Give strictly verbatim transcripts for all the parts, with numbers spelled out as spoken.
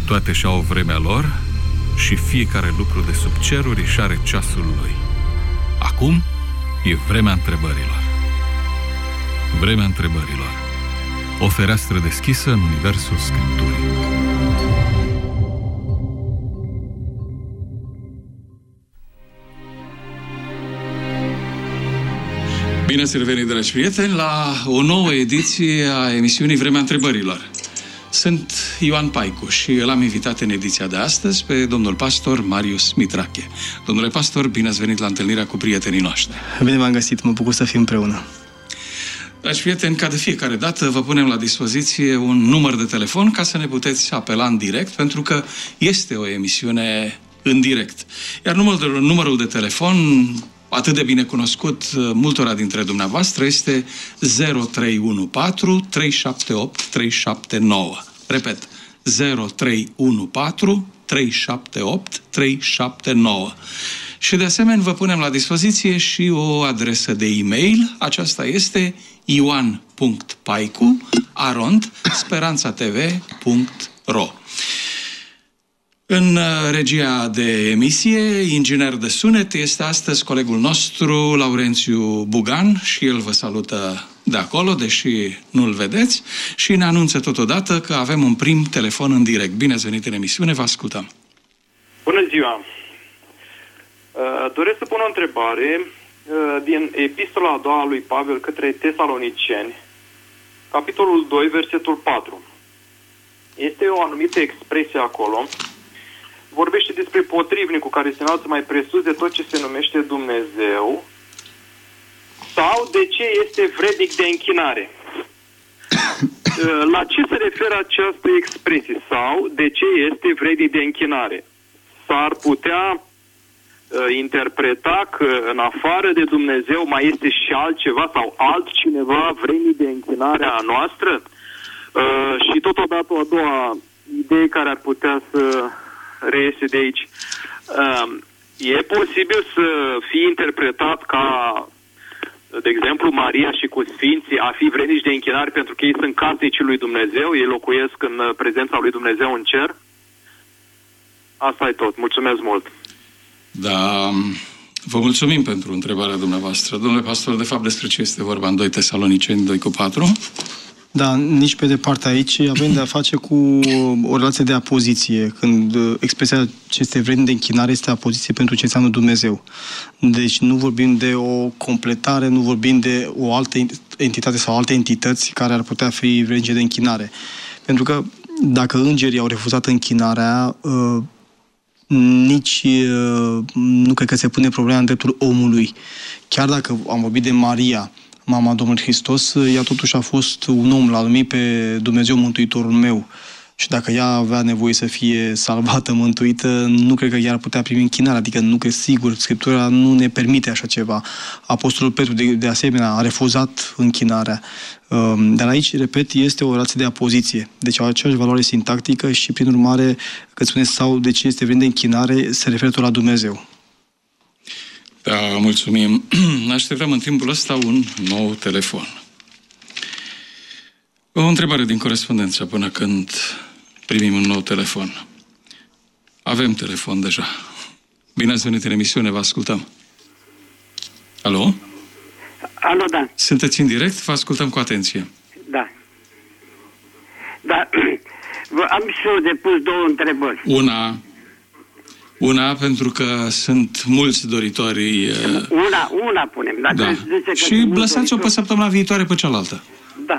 Toate și-au vremea lor și fiecare lucru de sub ceruri își are ceasul lui. Acum e vremea întrebărilor. Vremea întrebărilor. O fereastră deschisă în universul Scripturii. Bine ați revenit, dragi prieteni, la o nouă ediție a emisiunii Vremea întrebărilor. Sunt Ioan Paicu și îl am invitat în ediția de astăzi pe domnul pastor Marius Mitrache. Domnule pastor, bine ați venit la întâlnirea cu prietenii noștri. Bine v-am găsit, mă bucur să fim împreună. Dragi prieteni, ca de fiecare dată vă punem la dispoziție un număr de telefon ca să ne puteți apela în direct, pentru că este o emisiune în direct. Iar numărul, numărul de telefon, atât de bine cunoscut multora dintre dumneavoastră, este zero trei unu patru trei șapte opt trei șapte nouă. Repet, zero trei unu patru trei șapte opt trei șapte nouă. Și de asemenea vă punem la dispoziție și o adresă de e-mail. Aceasta este ioan punct paicu arond speranțatv punct ro. În regia de emisie, inginer de sunet, este astăzi colegul nostru, Laurențiu Bugan, și el vă salută de acolo, deși nu-l vedeți, și ne anunță totodată că avem un prim telefon în direct. Bine ați venit în emisiune, vă ascultăm. Bună ziua! Doresc să pun o întrebare din epistola a doua lui Pavel către Tesaloniceni, capitolul doi, versetul patru. Este o anumită expresie acolo. Vorbește despre potrivnicul care se înalță mai presus de tot ce se numește Dumnezeu, sau de ce este vrednic de închinare. La ce se referă această expresie? Sau de ce este vrednic de închinare? S-ar putea uh, interpreta că în afară de Dumnezeu mai este și altceva sau altcineva vrednic de închinare a noastră? Uh, și totodată o a doua idee care ar putea să reiese de aici. Uh, e posibil să fie interpretat ca, de exemplu, Maria și cu Sfinții a fi vrednici de închinare pentru că ei sunt casnicii lui Dumnezeu, ei locuiesc în prezența lui Dumnezeu în cer? Asta e tot. Mulțumesc mult. Da, vă mulțumim pentru întrebarea dumneavoastră. Domnule pastor, de fapt despre ce este vorba în doi Tesaloniceni doi cu patru? Da, nici pe departe aici avem de a face cu o relație de apoziție, când expresia ce este vrednic de închinare este apoziție pentru ce înseamnă Dumnezeu. Deci nu vorbim de o completare, nu vorbim de o altă entitate sau alte entități care ar putea fi vrednice de închinare. Pentru că dacă îngerii au refuzat închinarea, nici nu cred că se pune problema în dreptul omului. Chiar dacă am vorbit de Maria, mama Domnului Hristos, ea totuși a fost un om, l-a numit pe Dumnezeu Mântuitorul meu. Și dacă ea avea nevoie să fie salvată, mântuită, nu cred că ea ar putea primi închinarea. Adică nu cred, sigur, Scriptura nu ne permite așa ceva. Apostolul Petru, de, de asemenea, a refuzat închinarea. Dar aici, repet, este o relație de apoziție. Deci au aceeași valoare sintactică și, prin urmare, când spuneți sau de ce este vrednic de închinare, se referă tot la Dumnezeu. Da, mulțumim. Așteptăm în timpul ăsta un nou telefon. O întrebare din corespondență până când primim un nou telefon. Avem telefon deja. Bine ați venit în emisiune, vă ascultăm. Alo? Alo, da. Sunteți în direct? Vă ascultăm cu atenție. Da. Da. Am și eu de pus două întrebări. Una... Una, pentru că sunt mulți doritori... Una, una punem. Dacă da. Zice că și lăsați-o pe săptămâna viitoare pe cealaltă. Da.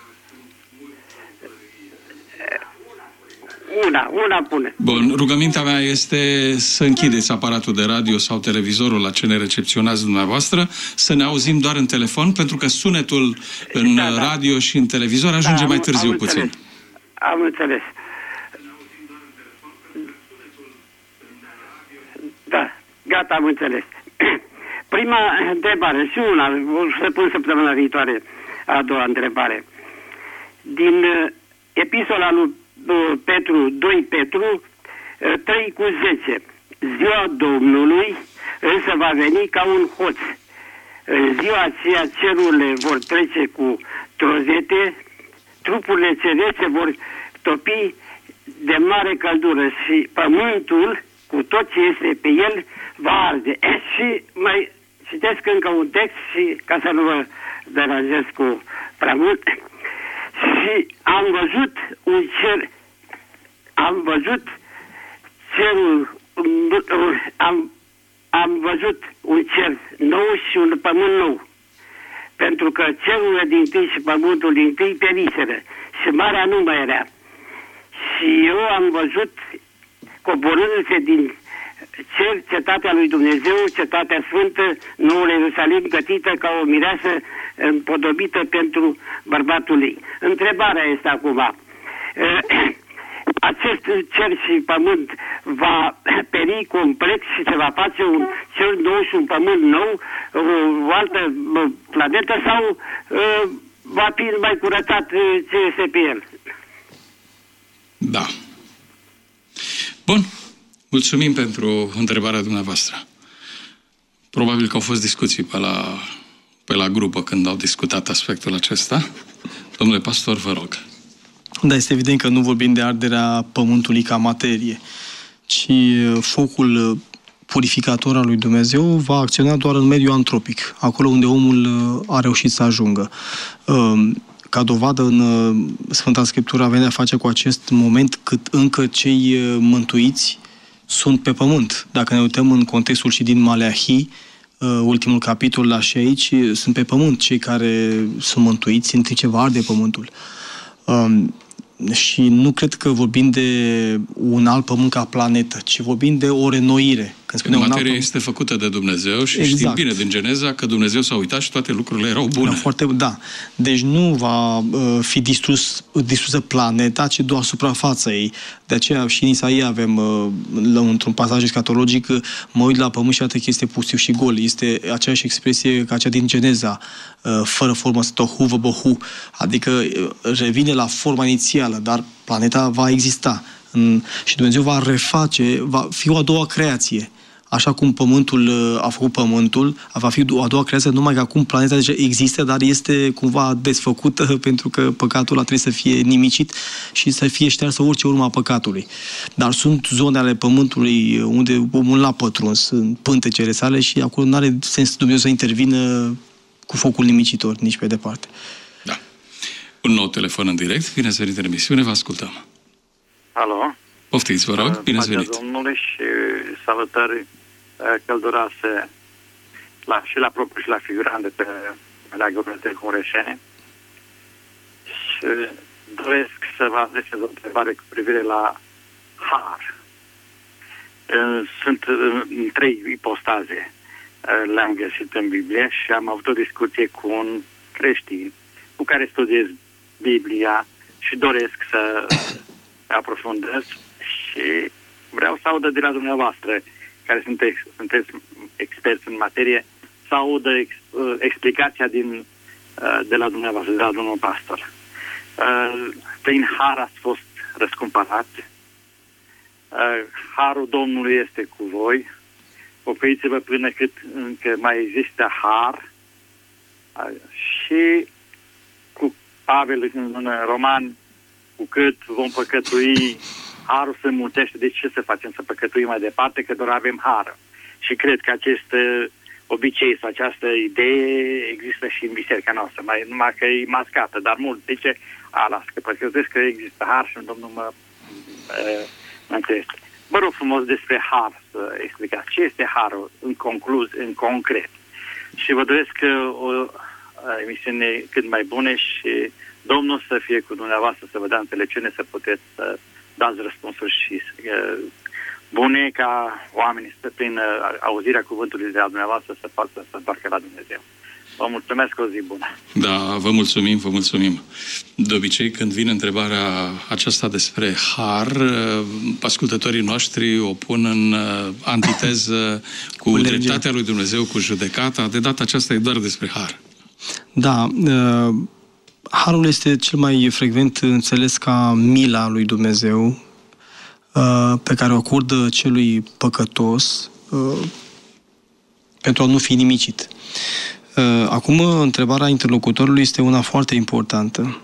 Una, una pune. Bun, rugămintea mea este să închideți aparatul de radio sau televizorul la ce ne recepționați dumneavoastră, să ne auzim doar în telefon, pentru că sunetul în da, radio da. și în televizor ajunge da, am, mai târziu am puțin. Înțeles. Am înțeles. Da, gata, am înțeles. Prima întrebare și una, o să pun săptămâna viitoare a doua întrebare. Din epistola lui Petru, doi Petru, trei cu zece. Ziua Domnului însă va veni ca un hoț. În ziua aceea cerurile vor trece cu trozete, trupurile cerețe vor topi de mare căldură și pământul, cu tot ce este pe el, va arde. Și mai citesc încă un text și ca să nu vă deranjez cu prea mult. Și am văzut un cer, am văzut cerul, am, am văzut un cer nou și un pământ nou. Pentru că cerurile din tâi și pământul din tâi periseră și marea nu mai era. Și eu am văzut coborându-se din cer cetatea lui Dumnezeu, cetatea sfântă, noul Ierusalim, gătită ca o mireasă împodobită pentru bărbatul ei. Întrebarea este acum, acest cer și pământ va peri complet și se va face un cer nou și un pământ nou, o altă planetă, sau va fi mai curățat ce este pe el? Da. Bun. Mulțumim pentru întrebarea dumneavoastră. Probabil că au fost discuții pe la, pe la grupă când au discutat aspectul acesta. Domnule pastor, vă rog. Da, este evident că nu vorbim de arderea pământului ca materie, ci focul purificator al lui Dumnezeu va acționa doar în mediul antropic, acolo unde omul a reușit să ajungă. Ca dovadă, în Sfânta Scriptură avem de-a face cu acest moment cât încă cei mântuiți sunt pe pământ. Dacă ne uităm în contextul și din Maleahi, ultimul capitol, la și aici, sunt pe pământ cei care sunt mântuiți, în timp ce va arde pământul. Și nu cred că vorbim de un alt pământ ca planetă, ci vorbim de o renoire. Când spunem materia un alt este făcută de Dumnezeu și exact. Știm bine din Geneza că Dumnezeu s-a uitat și toate lucrurile erau bune. Da, foarte, da. Deci nu va uh, fi distrus, distrusă planeta, ci doar suprafața ei. De aceea și în Isaia avem, uh, într-un pasaj escatologic, mă uit la pământ și iată că este pustiu și gol. Este aceeași expresie ca cea din Geneza, uh, fără formă, tohu vă bohu. Adică uh, revine la forma inițială, dar planeta va exista. În, și Dumnezeu va reface, va fi o a doua creație. Așa cum pământul a făcut pământul, va fi o a doua creație, numai că acum planeta deja există, dar este cumva desfăcută pentru că păcatul a trebuit să fie nimicit și să fie ștearsă orice urmă a păcatului. Dar sunt zone ale pământului unde omul n-a pătruns, în pântecele sale și acolo nu are sens Dumnezeu să intervină cu focul nimicitor, nici pe departe. Da. Un nou telefon în direct. Bine ați venit în emisiune, vă ascultăm. Alo? Poftiți, vă rog, bine ați venit. Pacea Domnului și salutări călduroase la, și la propriu și la figurant de pe Meleagă de Hureșene. Și doresc să vă adresez o întrebare cu privire la har. Sunt în trei ipostaze. Le-am găsit în Biblie și am avut o discuție cu un creștin cu care studiez Biblia și doresc să aprofundez și vreau să audă de la dumneavoastră, care sunteți, sunteți experți în materie, să audă ex, explicația din, de la dumneavoastră, de la domnul pastor. Prin har ați fost răscumpărat. Harul Domnului este cu voi. Pocăiți-vă până cât încă mai există har. Și cu Pavel în Roman, cu cât vom păcătui, harul se mulțește. De ce să facem să păcătuim mai departe? Că doar avem har. Și cred că acest obicei sau această idee există și în biserica noastră, mai, numai că e mascată, dar mult zice, a, las, că păcătuiesc că există har și Domnul mă mă înțelește. Vă rog frumos despre har să explicați. Ce este harul în concluz, în concret? Și vă doresc o emisiune cât mai bune și Domnul să fie cu dumneavoastră, să vă dea înțelepciune, să puteți să dați răspunsuri și uh, bune ca oamenii să, prin uh, auzirea cuvântului de la dumneavoastră, să poată să întoarcă la Dumnezeu. Vă mulțumesc, o zi bună. Da, vă mulțumim, vă mulțumim. De obicei, când vine întrebarea aceasta despre har, ascultătorii noștri o pun în antiteză cu, cu dreptatea lui Dumnezeu, cu judecata. De data aceasta e doar despre har. Da, uh... harul este cel mai frecvent înțeles ca mila lui Dumnezeu pe care o acordă celui păcătos pentru a nu fi nimicit. Acum, întrebarea interlocutorului este una foarte importantă.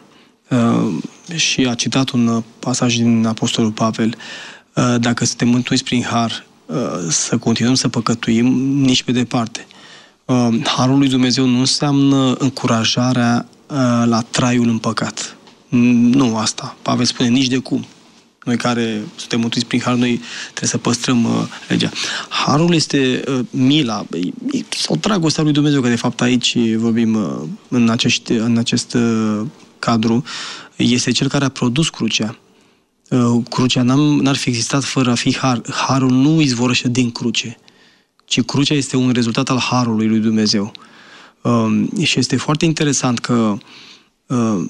și a citat un pasaj din Apostolul Pavel, dacă suntem mântuiți prin har, să continuăm să păcătuim, nici pe departe. Harul lui Dumnezeu nu înseamnă încurajarea la traiul în păcat. Nu asta. Pavel spune nici de cum. Noi care suntem mântuiți prin har, noi trebuie să păstrăm uh, legea. Harul este uh, mila sau dragostea lui Dumnezeu, că de fapt aici vorbim uh, în, acești, în acest uh, cadru, este cel care a produs crucea. Uh, crucea n-ar fi existat fără a fi har. Harul nu izvorăște din cruce, ci crucea este un rezultat al harului lui Dumnezeu. Uh, și este foarte interesant că uh,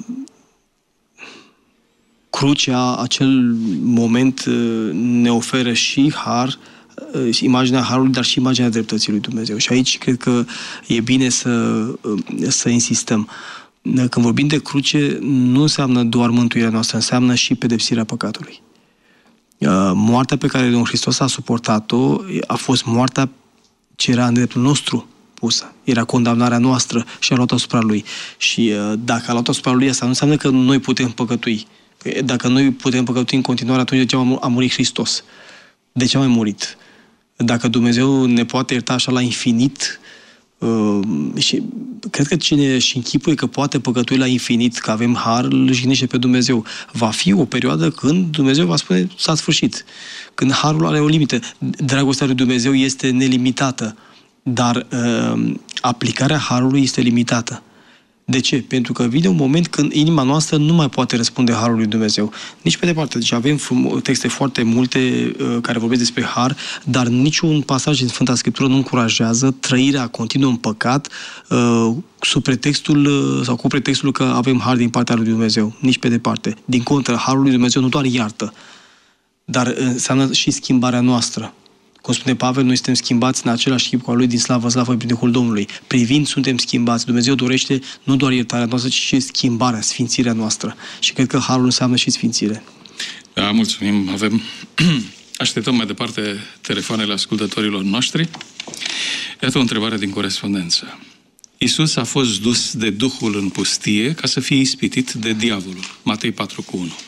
crucea, acel moment, ne oferă și har, imaginea harului, dar și imaginea dreptății lui Dumnezeu. Și aici cred că e bine să, să insistăm. Când vorbim de cruce, nu înseamnă doar mântuirea noastră, înseamnă și pedepsirea păcatului. Moartea pe care Domnul Hristos a suportat-o a fost moartea ce era în dreptul nostru pusă. Era condamnarea noastră și a luat asupra Lui. Și dacă a luat asupra Lui, asta nu înseamnă că noi putem păcătui. Dacă noi putem păcătui în continuare, atunci de ce a murit Hristos? De ce a mai murit? Dacă Dumnezeu ne poate ierta așa la infinit, uh, și cred că cine își închipuie că poate păcătui la infinit, că avem har, îl jignește pe Dumnezeu. Va fi o perioadă când Dumnezeu va spune s-a sfârșit. Când harul are o limită. Dragostea lui Dumnezeu este nelimitată, dar uh, aplicarea harului este limitată. De ce? Pentru că vine un moment când inima noastră nu mai poate răspunde harului lui Dumnezeu. Nici pe departe. Deci avem texte foarte multe uh, care vorbesc despre har, dar niciun pasaj din Sfânta Scriptură nu încurajează trăirea continuă în păcat uh, sub pretextul uh, sau cu pretextul că avem har din partea lui Dumnezeu. Nici pe departe. Din contră, harul lui Dumnezeu nu doar iartă, dar înseamnă și schimbarea noastră. Cum spune Pavel, noi suntem schimbați în același chip cu al lui din slavă, slavă prin Duhul Domnului. Privind, suntem schimbați. Dumnezeu dorește nu doar iertarea noastră, ci și schimbarea, sfințirea noastră. Și cred că harul înseamnă și sfințire. Da, mulțumim. Avem... Așteptăm mai departe telefoanele ascultătorilor noștri. Iată o întrebare din corespondență. Iisus a fost dus de Duhul în pustie ca să fie ispitit de diavolul. Matei patru cu unu.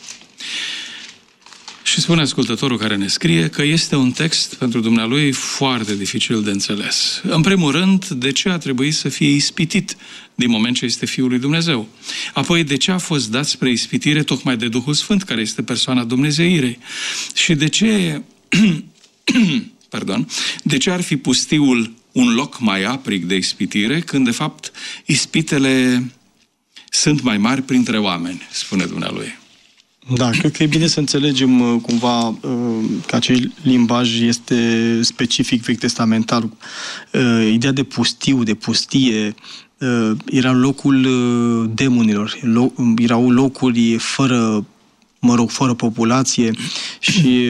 Și spune ascultătorul care ne scrie că este un text pentru dumnealui foarte dificil de înțeles. În primul rând, de ce a trebuit să fie ispitit din moment ce este Fiul lui Dumnezeu? Apoi, de ce a fost dat spre ispitire tocmai de Duhul Sfânt, care este persoana Dumnezeirei? Și de ce, pardon, de ce ar fi pustiul un loc mai aprig de ispitire, când de fapt ispitele sunt mai mari printre oameni, spune dumnealui. Da, cred că e bine să înțelegem cumva că acel limbaj este specific vechi testamental. Ideea de pustiu, de pustie, era locul demonilor, erau locuri fără, mă rog, fără populație și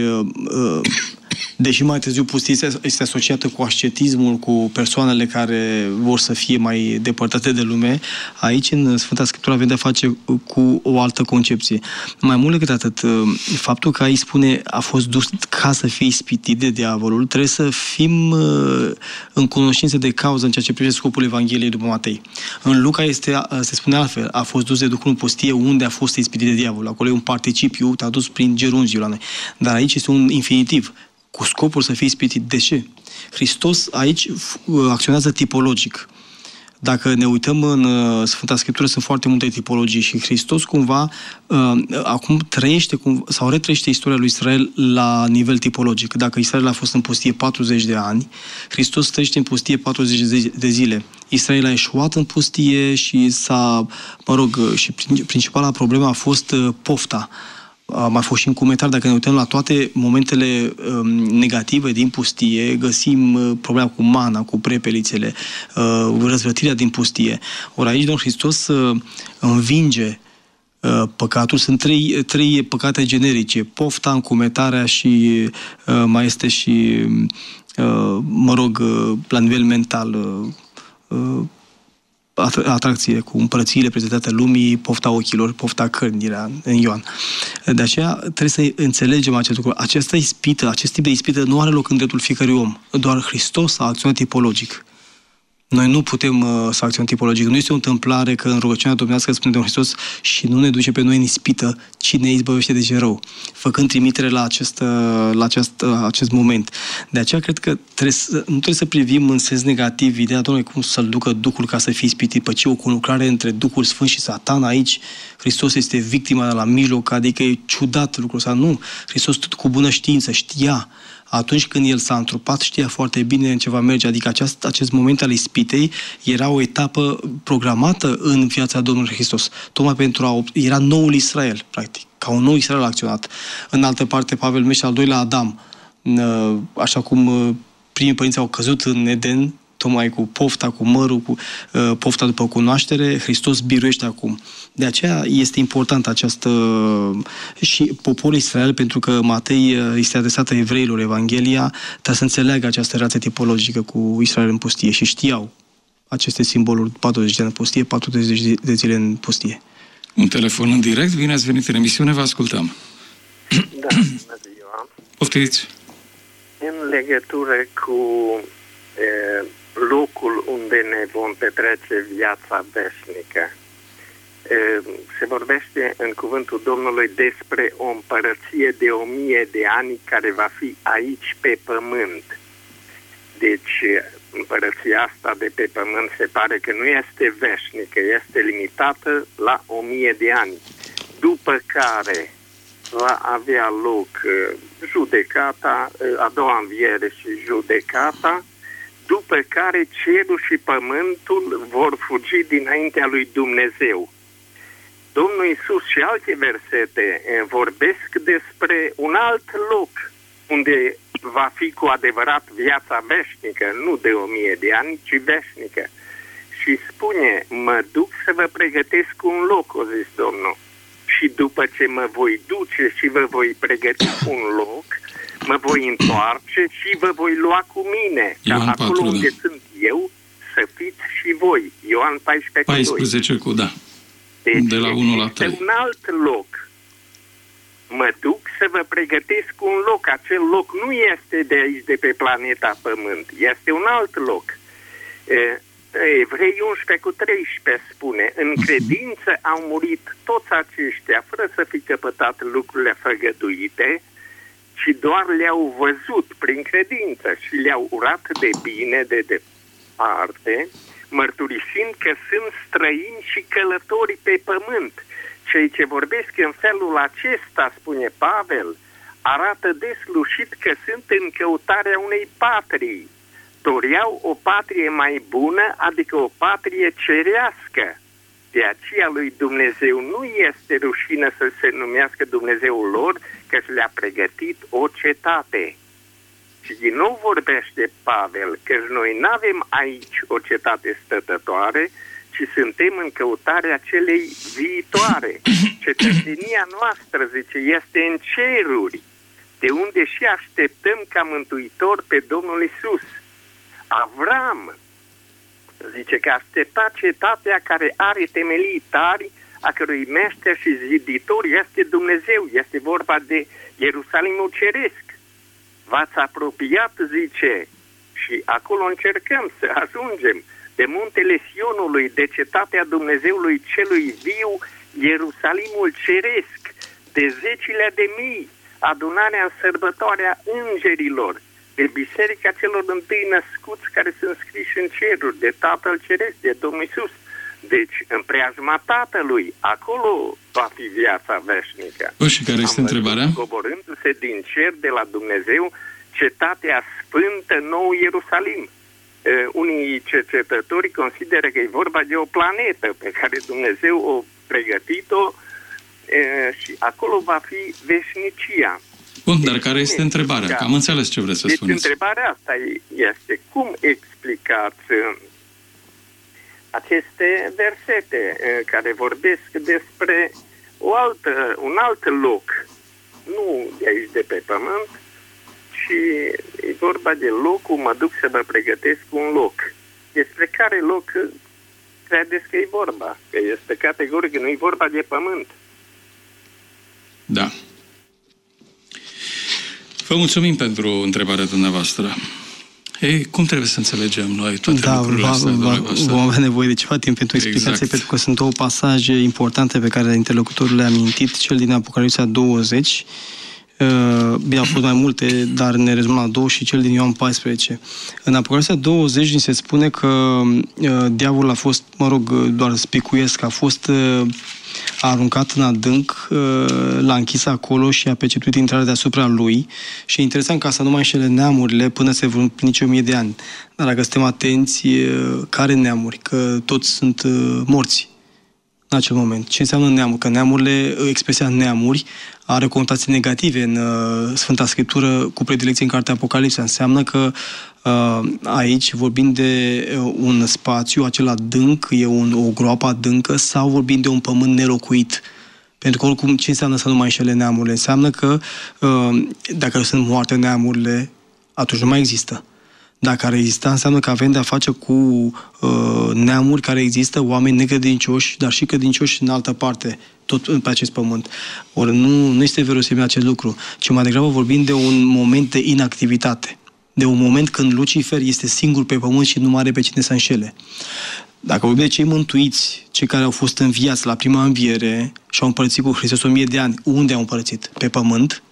deși mai târziu pustia este asociată cu ascetismul, cu persoanele care vor să fie mai depărtate de lume, aici în Sfânta Scriptură avem de-a face cu o altă concepție. Mai mult decât atât, faptul că aici spune a fost dus ca să fie ispitit de diavolul, trebuie să fim în cunoștință de cauză în ceea ce privește scopul Evangheliei după Matei. În Luca este, se spune altfel, a fost dus de Duhul în pustie unde a fost ispitit de diavolul. Acolo e un participiu tradus prin gerunziu la noi. Dar aici este un infinitiv, cu scopul să fie ispitit. De ce? Hristos aici acționează tipologic. Dacă ne uităm în Sfânta Scriptură, sunt foarte multe tipologii și Hristos cumva acum trăiește sau retrăiește istoria lui Israel la nivel tipologic. Dacă Israel a fost în pustie patruzeci de ani, Hristos trăiește în pustie patruzeci de zile. Israel a eșuat în pustie și s-a, mă rog, și principala problemă a fost pofta. A mai fost și încumetar. Dacă ne uităm la toate momentele um, negative din pustie, găsim uh, problema cu mana, cu prepelițele, uh, răzvrătirea din pustie. Ori aici Domnul Hristos uh, învinge uh, păcatul. Sunt trei, trei păcate generice. Pofta, încumetarea și uh, mai este și, uh, mă rog, uh, la nivel mental, uh, uh, atracție cu împărățiile prezentate lumii, pofta ochilor, pofta cărnii, în Ioan. De aceea trebuie să înțelegem acest lucru. Această ispită, acest tip de ispită nu are loc în dreptul fiecărui om. Doar Hristos a acționat tipologic. Noi nu putem uh, să acționăm tipologic. Nu este o întâmplare că în rugăciunea dumneavoastră spune Domnul Hristos și nu ne duce pe noi în ispită, ci ne izbăvește de ce rău, făcând trimitere la acest, la acest, acest moment. De aceea cred că trebuie să, nu trebuie să privim în sens negativ ideea, Doamne, cum să-l ducă Duhul ca să fie ispitit, ci o conlucrare între Duhul Sfânt și Satan. Aici Hristos este victima de la mijloc, adică e ciudat lucrul ăsta. Nu, Hristos tot cu bună știință știa. Atunci când el s-a întrupat, știa foarte bine în ce va merge. Adică acest, acest moment al ispitei era o etapă programată în viața Domnului Hristos. Tocmai pentru a... Era noul Israel, practic. Ca un nou Israel acționat. În altă parte, Pavel numește al doilea Adam. Așa cum primii părinți au căzut în Eden, tocmai cu pofta, cu mărul, cu uh, pofta după cunoaștere, Hristos biruiește acum. De aceea este important această... și poporul Israel, pentru că Matei este adresată evreilor Evanghelia, trebuie să înțeleagă această relație tipologică cu Israel în pustie și știau aceste simboluri, patruzeci de ani în pustie, patruzeci de zile în pustie. Un telefon în direct, bine ați venit în emisiune, vă ascultăm. Da, bună ziua. Poftiți. În legătură cu e, locul unde ne vom petrece viața veșnică, e, se vorbește în cuvântul Domnului despre o împărăție de o mie de ani care va fi aici pe pământ. Deci împărăția asta de pe pământ se pare că nu este veșnică, este limitată la o mie de ani. După care va avea loc judecata, a doua înviere și judecata, după care cerul și pământul vor fugi dinaintea lui Dumnezeu. Domnul Iisus și alte versete vorbesc despre un alt loc unde va fi cu adevărat viața veșnică, nu de o mie de ani, ci veșnică. Și spune, mă duc să vă pregătesc un loc, o zis Domnul. Și după ce mă voi duce și vă voi pregăti un loc, mă voi întoarce și vă voi lua cu mine. Ca acolo unde sunt eu, să fiți și voi. Ioan paisprezece, paisprezece cu da. Deci de la unu la trei. un alt loc. Mă duc să vă pregătesc un loc. Acel loc nu este de aici, de pe planeta Pământ. Este un alt loc. Evrei unsprezece cu treisprezece spune, în credință au murit toți aceștia, fără să fi căpătat lucrurile făgăduite, ci doar le-au văzut prin credință și le-au urat de bine, de departe, mărturisind că sunt străini și călători pe pământ. Cei ce vorbesc în felul acesta, spune Pavel, arată deslușit că sunt în căutarea unei patrii. Doreau o patrie mai bună, adică o patrie cerească. De aceea lui Dumnezeu nu este rușină să se numească Dumnezeul lor, că le-a pregătit o cetate. Și din nou vorbește Pavel că noi nu avem aici o cetate stătătoare, ci suntem în căutarea celei viitoare. Cetățenia noastră, zice, este în ceruri, de unde și așteptăm ca mântuitor pe Domnul Iisus. Avram zice că aștepta cetatea care are temelii tari, a cărui meșter și ziditor este Dumnezeu. Este vorba de Ierusalimul ceresc. V-ați apropiat, zice, și acolo încercăm să ajungem, de muntele Sionului, de cetatea Dumnezeului celui viu, Ierusalimul ceresc, de zecile de mii, adunarea în sărbătoarea îngerilor, de biserica celor întâi născuți care sunt scriși în ceruri, de Tatăl Ceresc, de Domnul Iisus. Deci, în preajma Tatălui, acolo va fi viața veșnică. O, și care este Am întrebarea? Coborându-se din cer de la Dumnezeu, cetatea sfântă, nou Ierusalim. Uh, unii cercetători consideră că e vorba de o planetă pe care Dumnezeu o pregătit-o uh, și acolo va fi veșnicia. Bun, dar care este întrebarea? Că am înțeles ce vreți să deci spuneți. Întrebarea asta este, cum explicați aceste versete care vorbesc despre o altă, un alt loc, nu de aici de pe pământ, ci e vorba de locul, mă duc să vă pregătesc un loc. Despre care loc credeți că e vorba? Că este categoric, nu e vorba de pământ. Da. Vă mulțumim pentru întrebarea dumneavoastră. Ei, cum trebuie să înțelegem noi toate da, lucrurile va, astea? Va, vom avea nevoie de ceva timp pentru explicație, exact. Pentru că sunt două pasaje importante pe care interlocutorul le-a amintit, cel din Apocalipsa douăzeci, uh, bine, au fost mai multe, dar ne rezumăm la două, și cel din Ioan paisprezece. În Apocalipsa douăzeci ni se spune că uh, diavolul a fost, mă rog, doar spicuiesc, a fost uh, aruncat în adânc, l-a închis acolo și a pecetuit intrarea deasupra lui. Și e interesant ca să nu mai înșele neamurile până se vor împlini o mie de ani. Dar dacă suntem atenți, care neamuri? Că toți sunt morți în acel moment. Ce înseamnă neamuri? Că neamurile, expresia neamuri, are conotații negative în Sfânta Scriptură cu predilecție în Cartea Apocalipsa. Înseamnă că aici vorbim de un spațiu, acel adânc, e un, o groapă adâncă, sau vorbim de un pământ nelocuit. Pentru că oricum ce înseamnă să nu mai înșele neamurile? Înseamnă că dacă sunt moarte neamurile, atunci nu mai există. Dacă ar exista, înseamnă că avem de-a face cu uh, neamuri care există, oameni necredincioși, dar și credincioși în altă parte, tot pe acest pământ. Ori nu, nu este verosimil acest lucru, ci mai degrabă vorbim de un moment de inactivitate, de un moment când Lucifer este singur pe pământ și nu mai are pe cine să înșele. Dacă vorbim de cei mântuiți, cei care au fost înviați la prima înviere și au împărățit cu Hristos o mie de ani, unde au împărățit? Pe pământ.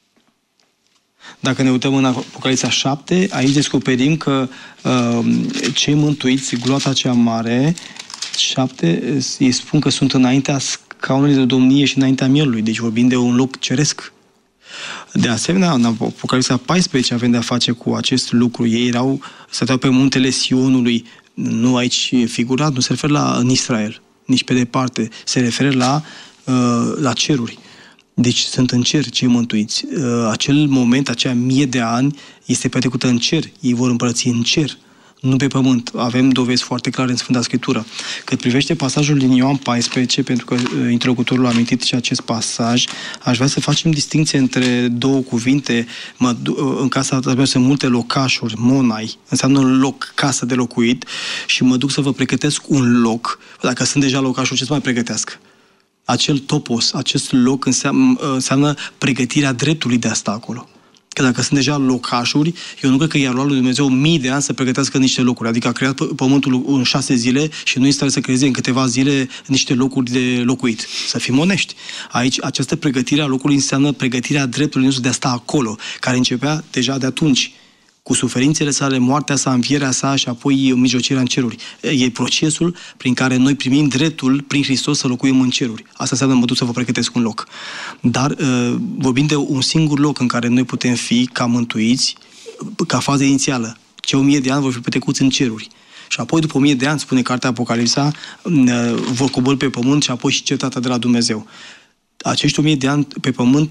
Dacă ne uităm în Apocalipsa șapte, aici descoperim că uh, cei mântuiți, gloata cea mare, șapte, îi spun că sunt înaintea scaunului de domnie și înaintea mielului. Deci vorbim de un loc ceresc. De asemenea, în Apocalipsa paisprezece avem de a face cu acest lucru. Ei erau, stăteau pe muntele Sionului, nu aici figurat, nu se referă la în Israel, nici pe departe, se referă la, uh, la ceruri. Deci sunt în cer cei mântuiți. Acel moment, acea mie de ani, este petrecută în cer. Ei vor împărăți în cer, nu pe pământ. Avem dovezi foarte clare în Sfânta Scriptură. Cât privește pasajul din Ioan paisprezece, pentru că interlocutorul a amintit și acest pasaj, aș vrea să facem distinție între două cuvinte. În casa ta sunt multe locașuri, monai, înseamnă un loc, casă de locuit, și mă duc să vă pregătesc un loc. Dacă sunt deja locașuri, ce să mai pregătească? Acel topos, acest loc înseamnă, înseamnă pregătirea dreptului de a sta acolo. Că dacă sunt deja locașuri, eu nu cred că i-a luat lui Dumnezeu mii de ani să pregătească niște locuri. Adică a creat pământul în șase zile și nu este stare să creeze în câteva zile niște locuri de locuit. Să fim onești. Aici, această pregătire a locului înseamnă pregătirea dreptului nostru de a sta acolo, care începea deja de atunci, cu suferințele sale, moartea sa, învierea sa și apoi mijlocirea în ceruri. E procesul prin care noi primim dreptul prin Hristos să locuim în ceruri. Asta înseamnă mă duc să vă pregătesc un loc. Dar vorbim de un singur loc în care noi putem fi ca mântuiți, ca fază inițială. Cei o mie de ani vor fi petrecuți în ceruri. Și apoi, după o mie de ani, spune Cartea Apocalipsa, vor coborî pe pământ și apoi și cetatea de la Dumnezeu. Acești o mie de ani pe pământ,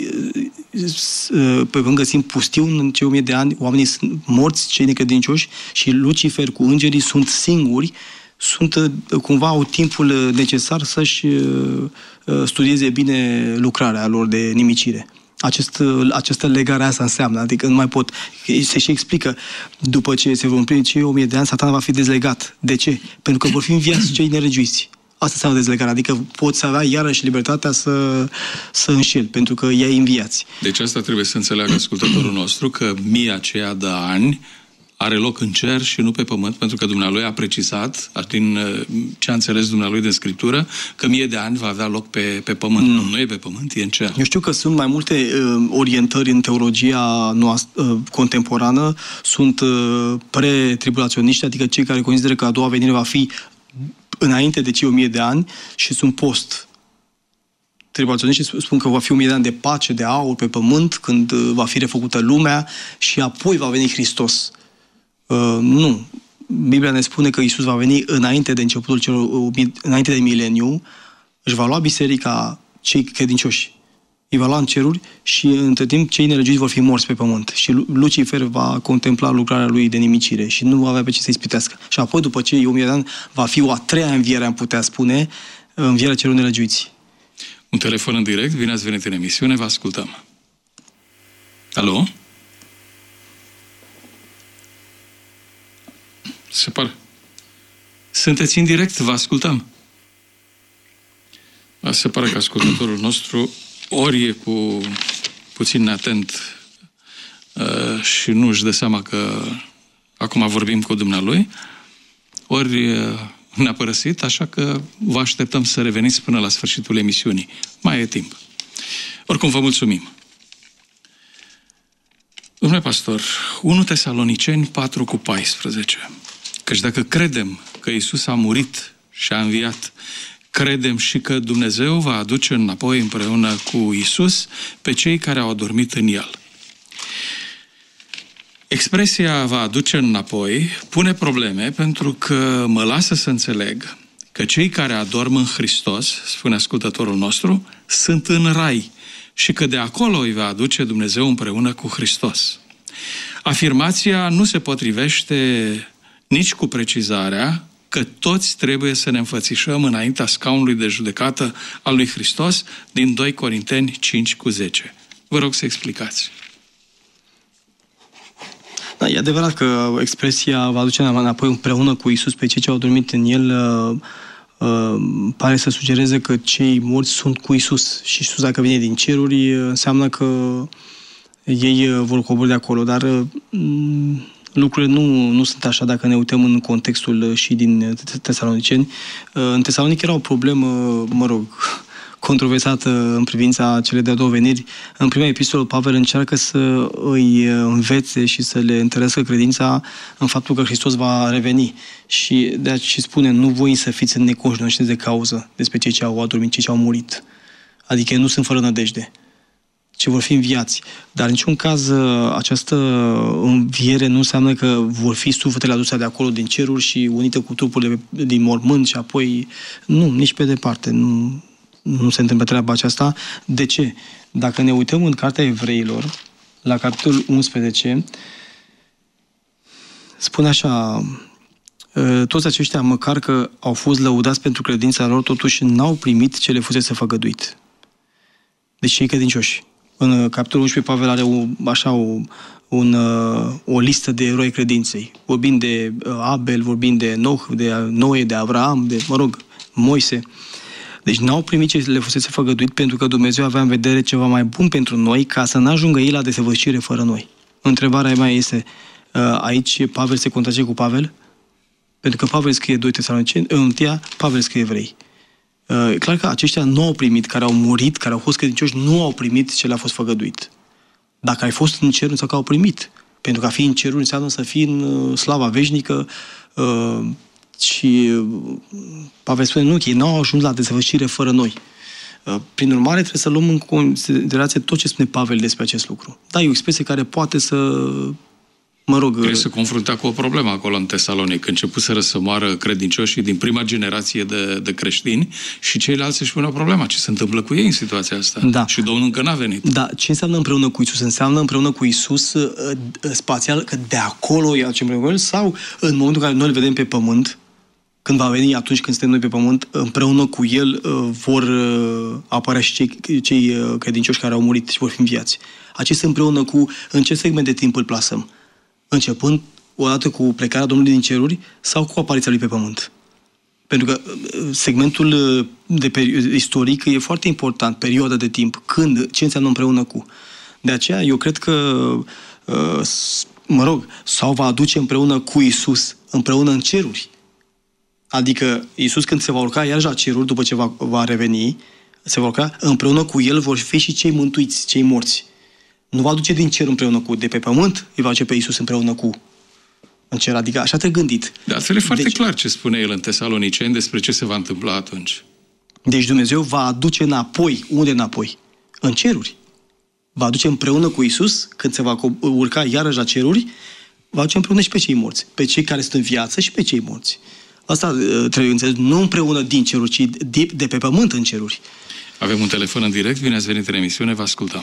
pe pământ găsim pustiu în cei o mie de ani, oamenii sunt morți, cei necredincioși, și Lucifer cu îngerii sunt singuri, sunt cumva au timpul necesar să-și studieze bine lucrarea lor de nimicire. Acest, această legare asta înseamnă, adică nu mai pot, se și explică, după ce se vor împlini cei o mie de ani, Satana va fi dezlegat. De ce? Pentru că vor fi înviați cei nelegiuiți. Asta înseamnă dezlegarea, adică poți avea iarăși libertatea să, să înșeli, pentru că i-ai înviați. Deci asta trebuie să înțeleagă ascultătorul nostru, că mia aceea de ani are loc în cer și nu pe pământ, pentru că Dumnealui a precizat, din ce a înțeles Dumnealui din Scriptură, că mie de ani va avea loc pe, pe pământ. Mm. Nu, nu e pe pământ, e în cer. Eu știu că sunt mai multe uh, orientări în teologia noastră, uh, contemporană, sunt uh, pre-tribulaționiști, adică cei care consideră că a doua venire va fi înainte de cei o mie de ani, și sunt post. Tribulaționiștii spun că va fi o mie de ani de pace, de aur pe pământ, când va fi refăcută lumea și apoi va veni Hristos. Uh, nu. Biblia ne spune că Iisus va veni înainte de începutul celor, înainte de mileniu, își va lua biserica, cei credincioși, îi va lua în ceruri și între timp cei nelegiuiți vor fi morți pe pământ. Și Lucifer va contempla lucrarea lui de nimicire și nu va avea pe ce să-i ispitească. Și apoi, după cei o mie de ani, va fi o a treia înviere, am putea spune, învierea celor nelegiuiți. Un telefon în direct, bine ați venit în emisiune, vă ascultăm. Alo? Se pare. Sunteți în direct, vă ascultăm. Se pare că ascultătorul nostru ori e cu puțin neatent uh, și nu își dă seama că acum vorbim cu dumnealui, ori ne-a părăsit, așa că vă așteptăm să reveniți până la sfârșitul emisiunii. Mai e timp. Oricum, vă mulțumim. Domnule pastor, unu Tesaloniceni patru cu paisprezece. Căci dacă credem că Iisus a murit și a înviat, credem și că Dumnezeu va aduce înapoi împreună cu Iisus pe cei care au adormit în El. Expresia va aduce înapoi pune probleme pentru că mă lasă să înțeleg că cei care adorm în Hristos, spune ascultătorul nostru, sunt în rai și că de acolo îi va aduce Dumnezeu împreună cu Hristos. Afirmația nu se potrivește nici cu precizarea că toți trebuie să ne înfățișăm înaintea scaunului de judecată al lui Hristos din doi Corinteni cinci cu zece. Vă rog să explicați. Da, e adevărat că expresia va aduce înapoi împreună cu Iisus pe cei ce au dormit în El uh, uh, pare să sugereze că cei morți sunt cu Iisus și Iisus dacă vine din ceruri înseamnă că ei vor coborî de acolo, dar uh, lucrurile nu, nu sunt așa dacă ne uităm în contextul și din Tesaloniceni. Uh, în Tesalonic era o problemă, mă rog, controversată în privința cele de-a două veniri. În prima epistolă, Pavel încearcă să îi învețe și să le întărească credința în faptul că Hristos va reveni. Și de aceea spune, nu voi să fiți în neconștiență de cauză despre cei ce au adormit, cei ce au murit. Adică nu sunt fără nădejde, ci vor fi înviați. Dar în niciun caz această înviere nu înseamnă că vor fi sufletele aduse de acolo din ceruri și unite cu trupurile din mormânt și apoi... Nu, nici pe departe. Nu... Nu se întâmplă treaba aceasta. De ce? Dacă ne uităm în Cartea Evreilor, la capitolul unsprezece, spune așa, toți aceștia, măcar că au fost lăudați pentru credința lor, totuși n-au primit ce le fusese făgăduit. Deci cei credincioși. În capitolul unsprezece, Pavel are o, așa o, un, o listă de eroi credinței. Vorbind de Abel, vorbind de Noh, de Noe, de Avraam, de, mă rog, Moise. Deci n-au primit ce le fusese făgăduit pentru că Dumnezeu avea în vedere ceva mai bun pentru noi ca să n-ajungă ei la desăvârșire fără noi. Întrebarea mea este, aici Pavel se contrazice cu Pavel? Pentru că Pavel scrie doi Tesaloniceni, întâia, Pavel scrie Evrei. E clar că aceștia nu au primit, care au murit, care au fost credincioși, nu au primit ce le-a fost făgăduit. Dacă ai fost în cer, înseamnă că au primit. Pentru că a fi în cerul înseamnă să fii în slava veșnică, și Pavel spune, nu, că ei n-au ajuns la desăvârșire fără noi. Prin urmare, trebuie să luăm în considerație tot ce spune Pavel despre acest lucru. Da, e o expresie care poate să, mă rog... Trebuie să confrunta cu o problemă acolo în Tesalonic. Începuseră să moară credincioșii din prima generație de, de creștini și ceilalți își pun o problemă. Ce se întâmplă cu ei în situația asta? Da. Și Domnul încă n-a venit. Da, ce înseamnă împreună cu Iisus? Înseamnă împreună cu Iisus uh, spațial, că de acolo e altceva împreună, sau în momentul în care noi îl vedem pe pământ, când va veni, atunci când suntem noi pe pământ, împreună cu El vor apărea și cei, cei credincioși care au murit și vor fi înviați. Acestea împreună cu, în ce segment de timp îl plasăm? Începând odată cu plecarea Domnului din ceruri sau cu apariția Lui pe pământ? Pentru că segmentul de peri- istoric e foarte important, perioada de timp, când, ce înseamnă împreună cu. De aceea, eu cred că, mă rog, sau va aduce împreună cu Iisus, împreună în ceruri. Adică Iisus când se va urca iarăși la ceruri, după ce va, va reveni, se va urca, împreună cu El vor fi și cei mântuiți, cei morți. Nu va duce din cer împreună cu, de pe pământ, îi va duce pe Iisus împreună cu în cer. Adică așa te gândit. De altfel e foarte deci, clar ce spune El în Tesaloniceni despre ce se va întâmpla atunci. Deci Dumnezeu va aduce înapoi. Unde înapoi? În ceruri. Va aduce împreună cu Iisus, când se va urca iarăși la ceruri, va aduce împreună și pe cei morți. Pe cei care sunt în viață și pe cei morți. Asta trebuie înțeles, nu împreună din ceruri, ci de, de pe pământ în ceruri. Avem un telefon în direct, bine ați venit în emisiune, vă ascultăm.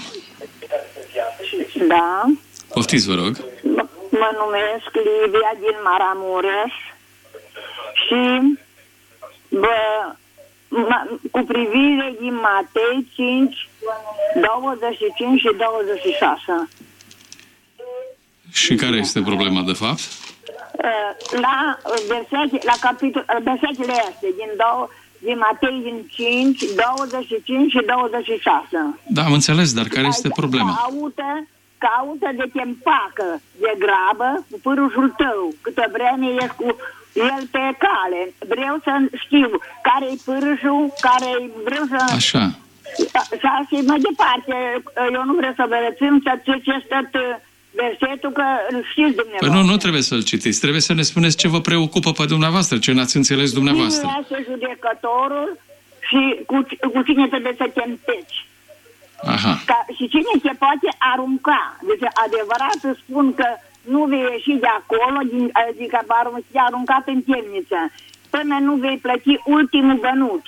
Da. Poftiți, vă rog. Mă numesc Livia din Maramureș și bă, mă, cu privire din Matei cinci, douăzeci și cinci și douăzeci și șase. Și care este problema, de fapt? La versete, la capitol, versetele astea, din, două, din Matei din cinci, douăzeci și cinci și douăzeci și șase. Da, am înțeles, dar care este problema? Aute, caută de te împacă de grabă cu pârâșul tău, câtă vreme ești cu el pe cale. Vreau să știu care-i pârâșul, care-i... Vreau să... Așa. Și așa mai departe. Eu nu vreau să vă rețin să treceți tot versetul, că știți dumneavoastră. Păi nu, nu trebuie să-l citiți. Trebuie să ne spuneți ce vă preocupă pe dumneavoastră, ce n-ați înțeles dumneavoastră. Cine este judecătorul și cu, cu cine trebuie să te împeci. Aha. Ca, și cine te poate arunca. Deci adevărat îți spun că nu vei ieși de acolo, din, adică va fi aruncat în temniță, până nu vei plăti ultimul bănuț.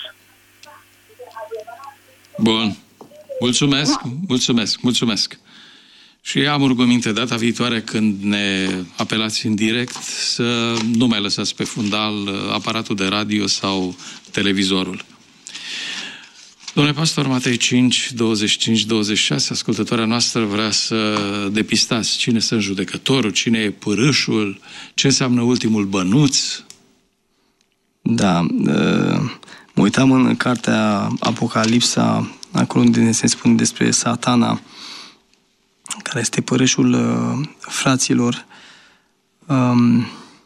Bun. Mulțumesc, mulțumesc, mulțumesc. Și am rugăminte data viitoare când ne apelați în direct să nu mai lăsați pe fundal aparatul de radio sau televizorul. Domnule pastor, Matei cinci, douăzeci și cinci douăzeci și șase, ascultătoarea noastră vrea să depistați cine sunt judecătorul, cine e pârâșul, ce înseamnă ultimul bănuț. Da, mă uitam în cartea Apocalipsa, acolo unde se spune despre Satana, care este părâșul uh, fraților. Um,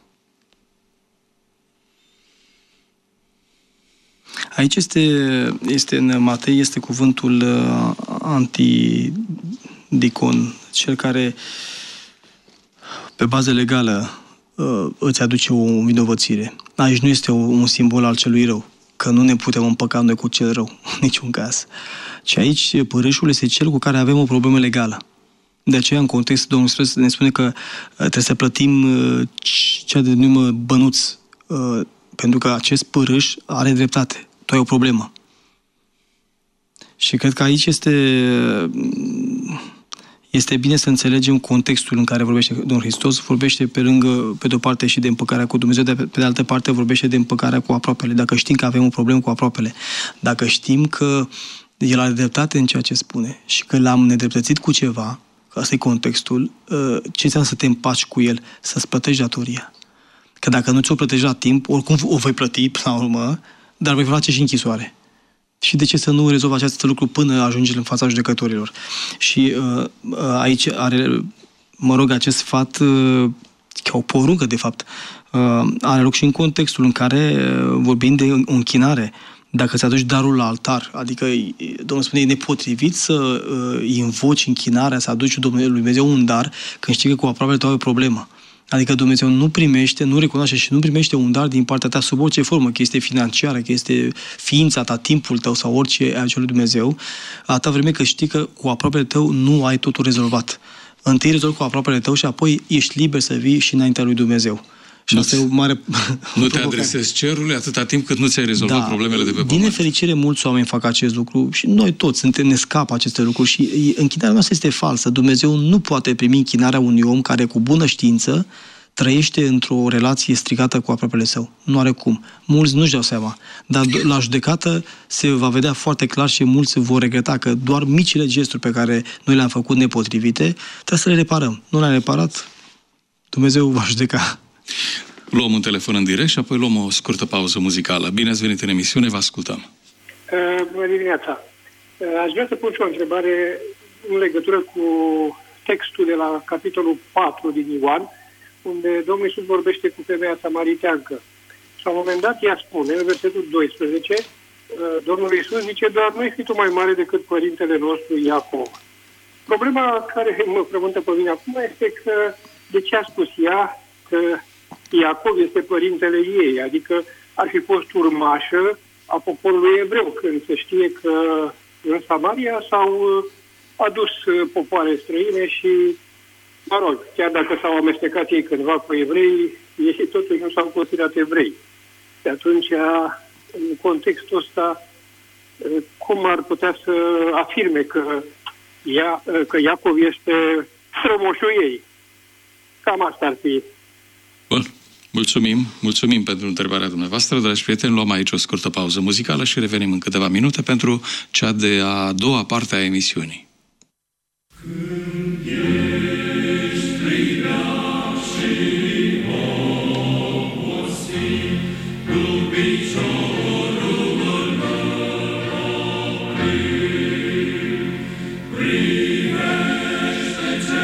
aici este, este în Matei, este cuvântul uh, antidicon, cel care pe bază legală uh, îți aduce o vinovățire. Aici nu este un simbol al celui rău, că nu ne putem împăca noi cu cel rău, în niciun caz. Și aici părâșul este cel cu care avem o problemă legală. De aceea, în context, Domnul Iisus ne spune că trebuie să plătim cea de numă bănuț, pentru că acest părâș are dreptate. Tu ai o problemă. Și cred că aici este, este bine să înțelegem contextul în care vorbește Domnul Hristos. Vorbește pe lângă, pe de-o parte și de împăcarea cu Dumnezeu, dar pe de altă parte vorbește de împăcarea cu aproapele. Dacă știm că avem o problemă cu aproapele, dacă știm că El are dreptate în ceea ce spune și că l-am nedreptățit cu ceva, că asta e contextul, ce înseamnă să te împaci cu el, să-ți plătești datoria. Că dacă nu ți-o plătești la timp, oricum o vei plăti până la urmă, dar vei face și închisoare. Și de ce să nu rezolvi acest lucru până ajungi în fața judecătorilor? Și uh, aici are, mă rog, acest sfat, uh, ca o poruncă, de fapt, uh, are loc și în contextul în care uh, vorbim de închinare. Dacă îți aduci darul la altar, adică, Domnul spune, e nepotrivit să uh, invoci închinarea, să aduci Lui Dumnezeu un dar, când știi că cu aproapele tău ai o problemă. Adică Dumnezeu nu primește, nu recunoaște și nu primește un dar din partea ta sub orice formă, că este financiară, că este ființa ta, timpul tău sau orice ai lui Dumnezeu, atâta vreme că știi că cu aproapele tău nu ai totul rezolvat. Întâi rezolvi cu aproapele tău și apoi ești liber să vii și înaintea lui Dumnezeu. Și asta e o mare... Nu te adresezi cerului atâta timp cât nu ți-ai rezolvat da, problemele de pe pământ. Din nefericire, mulți oameni fac acest lucru și noi toți suntem, ne scapă aceste lucruri și închinarea noastră este falsă. Dumnezeu nu poate primi închinarea unui om care cu bună știință trăiește într-o relație stricată cu aproapele său. Nu are cum. Mulți nu-și dau seama. Dar la judecată se va vedea foarte clar și mulți vor regreta că doar micile gesturi pe care noi le-am făcut nepotrivite, trebuie să le reparăm. Nu le-am reparat, Dumnezeu va judeca. Luăm un telefon în direct și apoi luăm o scurtă pauză muzicală. Bine ați venit în emisiune, vă ascultăm. Uh, bună dimineața! Uh, aș vrea să pun și o întrebare în legătură cu textul de la capitolul patru din Ioan, unde Domnul Iisus vorbește cu femeia samariteancă. Și la un moment dat ea spune, în versetul doisprezece, uh, Domnul Iisus zice, dar nu ești tu mai mare decât părintele nostru Iacov. Problema care mă frământă pe mine acum este că de ce a spus ea că Iacov este părintele ei, adică ar fi fost urmașă a poporului evreu, când se știe că în Samaria s-au adus popoare străine și, mă rog, chiar dacă s-au amestecat ei cândva cu evrei, ei totuși nu s-au considerat evrei. Și atunci, în contextul ăsta, cum ar putea să afirme că, ea, că Iacov este strămoșul ei? Cam asta ar fi. Bun. Mulțumim, mulțumim pentru întrebarea dumneavoastră, dragi prieteni. Luăm aici o scurtă pauză muzicală și revenim în câteva minute pentru cea de a doua parte a emisiunii. Privește-te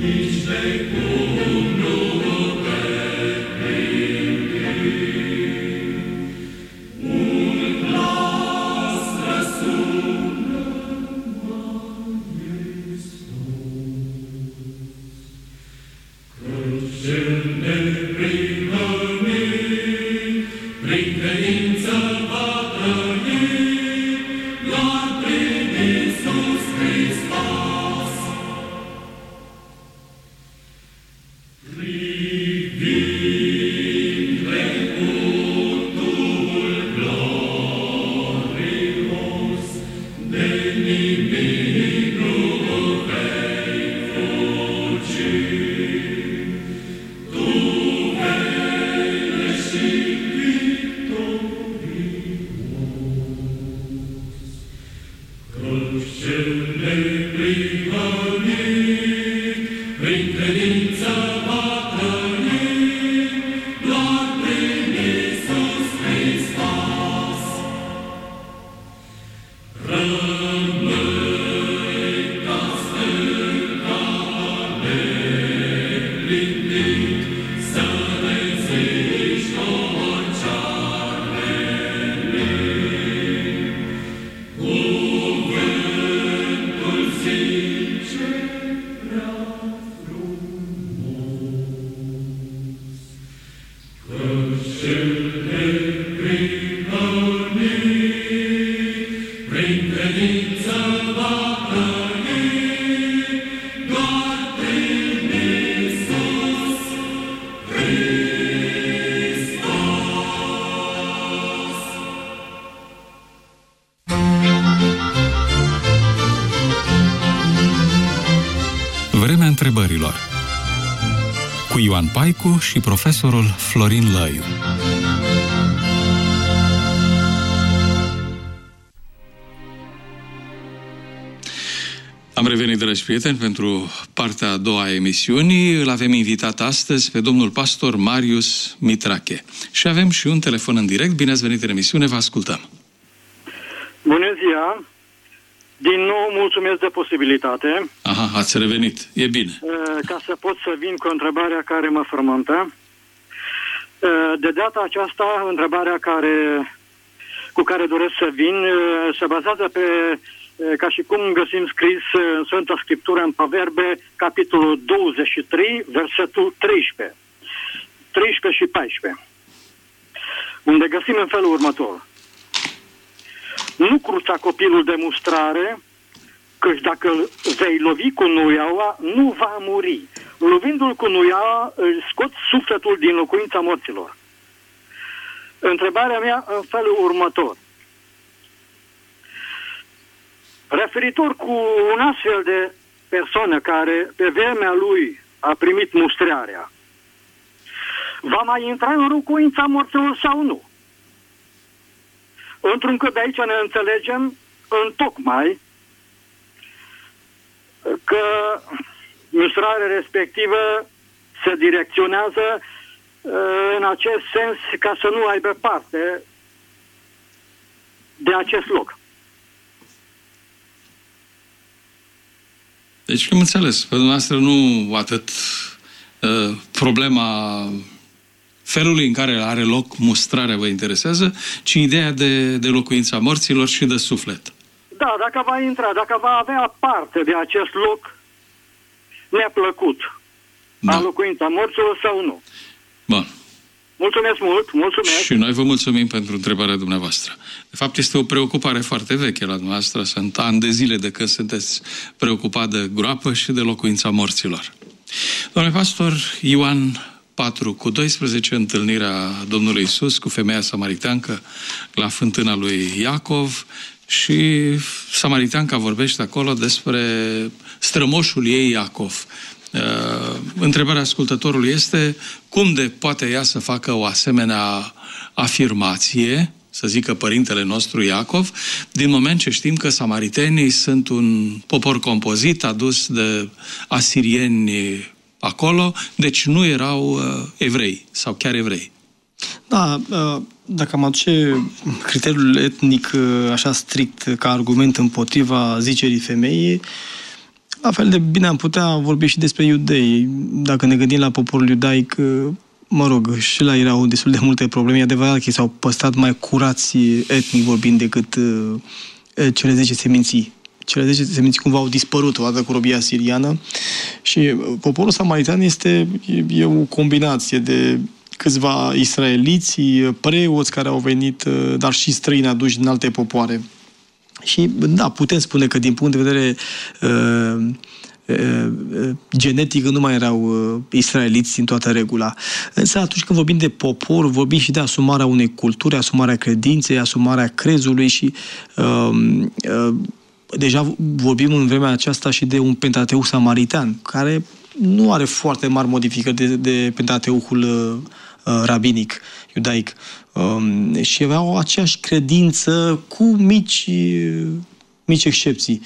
Vremea întrebărilor cu Ioan Paicu și profesorul Florin Lăiu. Am revenit, dragi prieteni, pentru partea a doua a emisiunii. Îl avem invitat astăzi pe domnul pastor Marius Mitrache. Și avem și un telefon în direct. Bine ați venit în emisiune, vă ascultăm. Bună ziua! Din nou, mulțumesc de posibilitate. Aha, ați revenit. E bine. Ca să pot să vin cu întrebarea care mă frământă. De data aceasta, întrebarea care, cu care doresc să vin se bazează pe, ca și cum găsim scris în Sfânta Scriptură, în Proverbe, capitolul douăzeci și trei, versetul treisprezece. treisprezece și paisprezece. Unde găsim în felul următor. Nu cruța copilul de mustrare, căci dacă îl vei lovi cu nuiaua, nu va muri. Lovindu-l cu nuiaua, îl scot sufletul din locuința morților. Întrebarea mea în felul următor. Referitor cu un astfel de persoană care pe vremea lui a primit mustrarea, va mai intra în locuința morților sau nu? Într-un că de aici ne înțelegem întocmai că mustrarea respectivă se direcționează în acest sens ca să nu aibă parte de acest loc. Deci, am înțeles, pe dumneavoastră nu atât uh, problema felului în care are loc mustrarea vă interesează, ci ideea de, de locuința morților și de suflet. Da, dacă va intra, dacă va avea parte de acest loc neplăcut, da, a locuința morților sau nu. Bun. Mulțumesc mult, mulțumesc. Și noi vă mulțumim pentru întrebarea dumneavoastră. De fapt, este o preocupare foarte veche la dumneavoastră. Sunt ani de zile de când sunteți preocupat de groapă și de locuința morților. Domnule pastor, Ioan patru cu doisprezece, întâlnirea Domnului Iisus cu femeia samariteancă la fântâna lui Iacov și samariteanca vorbește acolo despre strămoșul ei Iacov. Uh, întrebarea ascultătorului este cum de poate ea să facă o asemenea afirmație, să zică părintele nostru Iacov, din moment ce știm că samaritenii sunt un popor compozit adus de asirieni acolo, deci nu erau uh, evrei sau chiar evrei. Da, uh, dacă am aduce criteriul etnic uh, așa strict ca argument împotriva zicerii femeii, La fel de bine am putea vorbi și despre iudei. Dacă ne gândim la poporul iudaic, mă rog, și la erau destul de multe probleme. E adevărat că ei s-au păstrat mai curați etnic vorbind decât uh, cele zece seminții. Cele zece seminții cumva au dispărut odată cu robia siriană și poporul samaritan este e, e o combinație de câțiva israeliți, preoți care au venit, dar și străini aduși din alte popoare. Și da, putem spune că din punct de vedere uh, genetic nu mai erau uh, israeliți în toată regula. Însă atunci când vorbim de popor, vorbim și de asumarea unei culturi, asumarea credinței, asumarea crezului și uh, uh, deja vorbim în vremea aceasta și de un Pentateuch samaritan, care nu are foarte mari modificări de, de Pentateuchul uh, rabinic, iudaic. Um, și aveau aceeași credință cu mici mici excepții.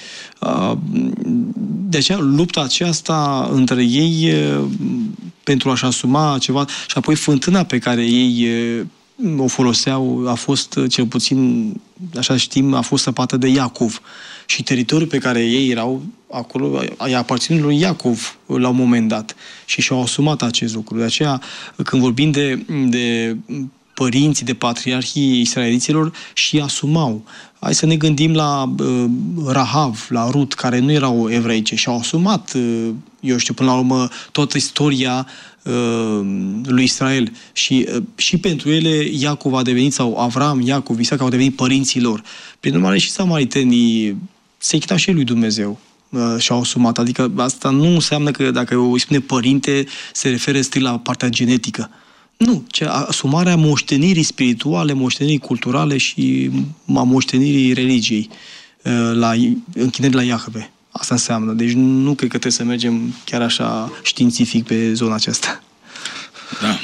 De aceea, lupta aceasta între ei pentru a-și asuma ceva și apoi fântâna pe care ei o foloseau a fost, cel puțin, așa știm, a fost săpată de Iacov. Și teritoriul pe care ei erau acolo i-a aparținut lui Iacov la un moment dat. Și și-au asumat acest lucru. De aceea, când vorbim de, de părinții, de patriarhii israeliților, și asumau. Hai să ne gândim la uh, Rahav, la Rut, care nu erau evreice și au asumat, uh, eu știu, până la urmă, toată istoria uh, lui Israel. Și, uh, și pentru ele Iacov a devenit, sau Avram, Iacov, Isaac au devenit părinții lor. Prin urmare, și samaritenii se închinau și lui Dumnezeu uh, și au asumat. Adică asta nu înseamnă că dacă îi spune părinte, se referă strict la partea genetică. Nu, ci asumarea moștenirii spirituale, moștenirii culturale și a moștenirii religiei, la închinării la Iahve. Asta înseamnă. Deci nu cred că trebuie să mergem chiar așa științific pe zona aceasta. Da.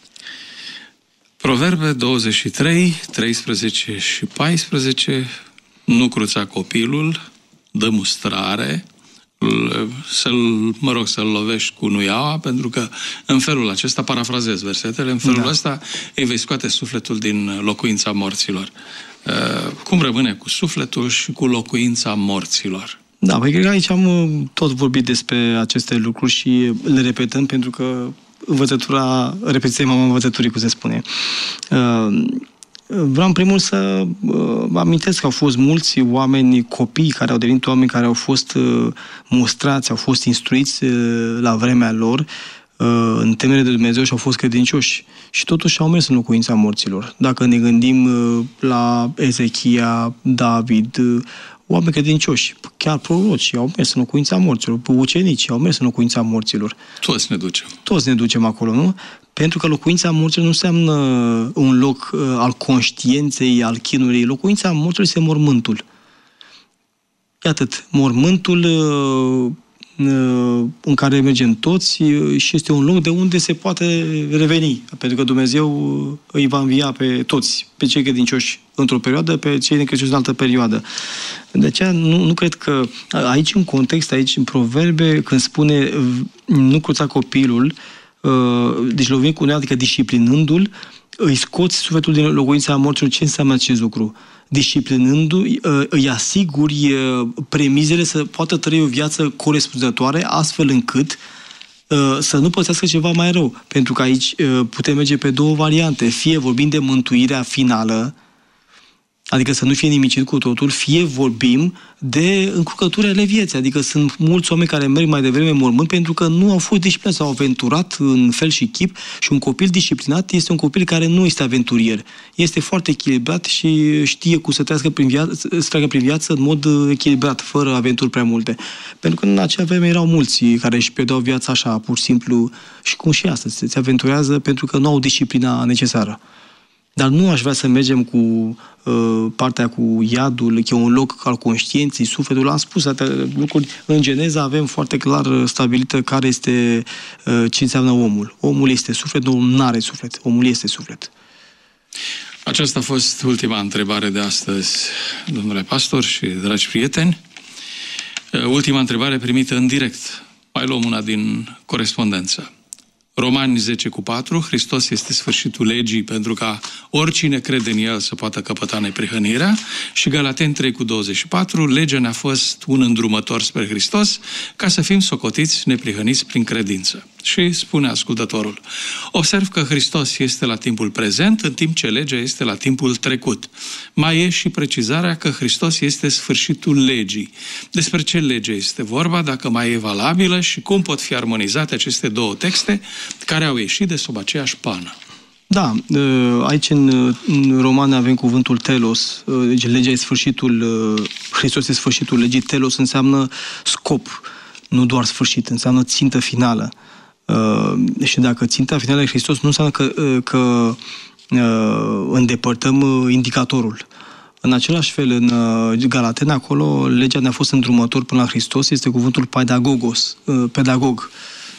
Proverbe douăzeci și trei, treisprezece și paisprezece, nu cruța copilul, dă mustrare, să-l, mă rog, să-l lovești cu nuiaua, pentru că în felul acesta, parafrazez versetele, în felul da. ăsta îi vei scoate sufletul din locuința morților. Uh, cum rămâne cu sufletul și cu locuința morților? Da, păi cred că aici am tot vorbit despre aceste lucruri și le repetăm pentru că învățătura, repetiția mama învățăturii, cum se spune. Uh, Vreau în primul să uh, amintesc că au fost mulți oameni, copii, care au devenit oameni care au fost uh, mustrați, au fost instruiți uh, la vremea lor uh, în temere de Dumnezeu și au fost credincioși. Și totuși au mers în locuința morților. Dacă ne gândim uh, la Ezechia, David, uh, oameni credincioși, chiar proroci, au mers în locuința morților, ucenicii au mers în locuința morților. Toți ne ducem. Toți ne ducem acolo, nu? Pentru că locuința morților nu înseamnă un loc uh, al conștiinței, al chinului. Locuința morților este mormântul. E atât. Mormântul uh, uh, în care mergem toți uh, și este un loc de unde se poate reveni. Pentru că Dumnezeu uh, îi va învia pe toți, pe cei credincioși într-o perioadă, pe cei necredincioși în altă perioadă. De aceea nu, nu cred că aici în context, aici în proverbe, când spune nu cruța copilul, deci lovim cu un adică disciplinându-l, îi scoți sufletul din locuința morților. Ce înseamnă acest lucru? Disciplinându-i, îi asiguri premizele să poată trăi o viață corespunzătoare, astfel încât să nu pățească ceva mai rău. Pentru că aici putem merge pe două variante. Fie vorbim de mântuirea finală, adică să nu fie nimicit cu totul, fie vorbim de încurcături ale vieții. Adică sunt mulți oameni care merg mai devreme în mormânt pentru că nu au fost disciplinați, s-au aventurat în fel și chip și un copil disciplinat este un copil care nu este aventurier. Este foarte echilibrat și știe cum să treacă prin viață, să treacă prin viață în mod echilibrat, fără aventuri prea multe. Pentru că în acea vreme erau mulți care își pierdeau viața așa, pur și simplu, și cum și astăzi, se aventurează pentru că nu au disciplina necesară. Dar nu aș vrea să mergem cu uh, partea cu iadul, că e un loc al conștiinței, sufletul. Am spus atâtea lucruri. În Geneza avem foarte clar stabilită care este, uh, ce înseamnă omul. Omul este suflet, omul nu are suflet. Omul este suflet. Aceasta a fost ultima întrebare de astăzi, domnule pastor și dragi prieteni. Uh, ultima întrebare primită în direct. Mai luăm una din corespondență. Romani zece cu patru, Hristos este sfârșitul legii pentru ca oricine crede în El să poată căpăta neprihănirea, și Galateni trei cu douăzeci și patru, legea ne-a fost un îndrumător spre Hristos ca să fim socotiți neprihăniți prin credință. Și spune ascultătorul: observ că Hristos este la timpul prezent, în timp ce legea este la timpul trecut. Mai e și precizarea că Hristos este sfârșitul legii. Despre ce lege este vorba, dacă mai e valabilă și cum pot fi armonizate aceste două texte care au ieșit de sub aceeași pană? Da, aici în, în Romane avem cuvântul telos, deci legea e sfârșitul, Hristos e sfârșitul legii. Telos înseamnă scop, nu doar sfârșit, înseamnă țintă finală. Și dacă ținta finală e Hristos, nu înseamnă că, că îndepărtăm indicatorul. În același fel, în Galateni, acolo, legea ne-a fost îndrumător până la Hristos, este cuvântul pedagogos, pedagog.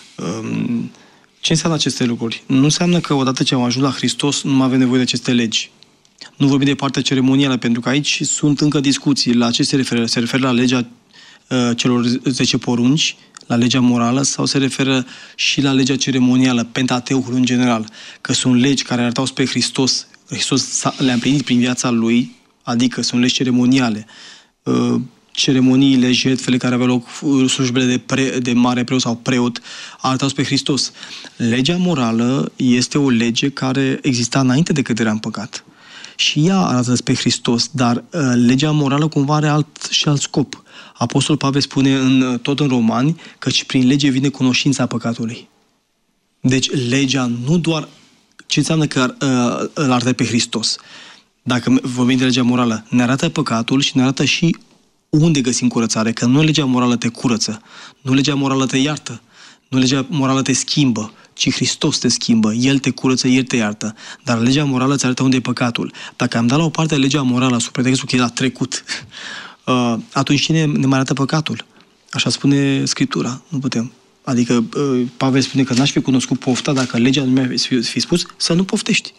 Ce înseamnă aceste lucruri? Nu înseamnă că odată ce am ajuns la Hristos nu mai avem nevoie de aceste legi. Nu vorbim de partea ceremonială, pentru că aici sunt încă discuții. La ce se referă? Se referă la legea uh, celor zece porunci, la legea morală, sau se referă și la legea ceremonială, Pentateucul în general, că sunt legi care arătau spre Hristos. Hristos le-a împlinit prin viața Lui, adică sunt legi ceremoniale. Uh, ceremoniile, jertfele care aveau loc, slujbele de, pre, de mare preot sau preot, arătau spre Hristos. Legea morală este o lege care exista înainte de căderea în păcat. Și ea arată spre Hristos, dar uh, legea morală cumva are alt și alt scop. Apostol Pavel spune în, tot în Romani, căci prin lege vine cunoștința păcatului. Deci legea nu doar ce înseamnă că uh, îl arată pe Hristos. Dacă vorbim de legea morală, ne arată păcatul și ne arată și unde găsim curățare, că nu legea morală te curăță, nu legea morală te iartă, nu legea morală te schimbă, ci Hristos te schimbă, El te curăță, El te iartă. Dar legea morală îți arată unde e păcatul. Dacă am dat la o parte legea morală sub pretextul că e la trecut, atunci cine ne mai arată păcatul? Așa spune Scriptura, nu putem. Adică Pavel spune că n-aș fi cunoscut pofta dacă legea nu mi-a fi spus să nu poftești.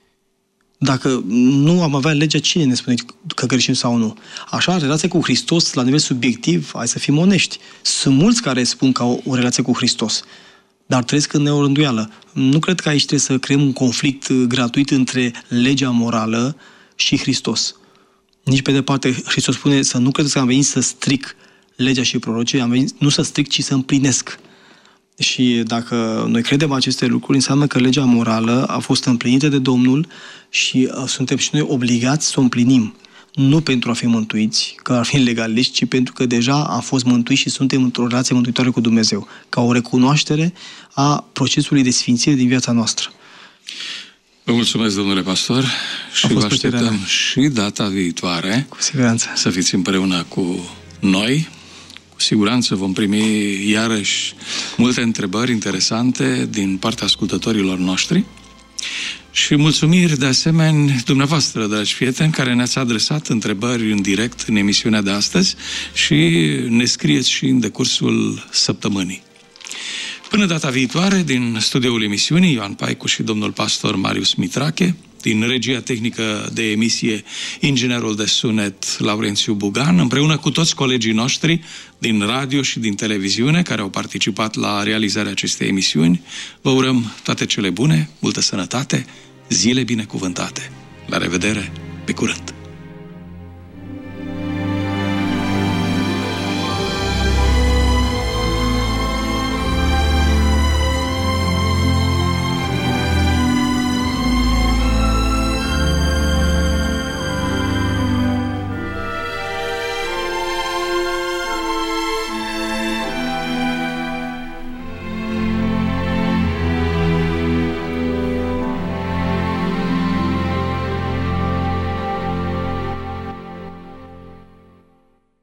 Dacă nu am avea legea, cine ne spune că greșim sau nu? Așa, relația cu Hristos, la nivel subiectiv, hai să fim onești. Sunt mulți care spun că au o relație cu Hristos, dar trăiesc în neorânduială. Nu cred că aici trebuie să creăm un conflict gratuit între legea morală și Hristos. Nici pe departe, Hristos spune să nu credeți că am venit să stric legea și prorocii, am venit nu să stric, ci să împlinesc. Și dacă noi credem aceste lucruri, înseamnă că legea morală a fost împlinită de Domnul și suntem și noi obligați să o împlinim. Nu pentru a fi mântuiți, că ar fi legaliști, ci pentru că deja am fost mântuiți și suntem într-o relație mântuitoare cu Dumnezeu, ca o recunoaștere a procesului de sfințire din viața noastră. Vă mulțumesc, domnule pastor, și vă așteptăm și data viitoare. Cu siguranță. Să fiți împreună cu noi. Cu siguranță vom primi iarăși multe întrebări interesante din partea ascultătorilor noștri. Și mulțumiri de asemenea dumneavoastră, dragi prieteni, care ne-ați adresat întrebări în direct în emisiunea de astăzi și ne scrieți și în decursul săptămânii. Până data viitoare, din studioul emisiunii, Ioan Paicu și domnul pastor Marius Mitrache, din regia tehnică de emisie, inginerul de sunet Laurențiu Bugan, împreună cu toți colegii noștri din radio și din televiziune care au participat la realizarea acestei emisiuni, vă urăm toate cele bune, multă sănătate, zile binecuvântate. La revedere, pe curând!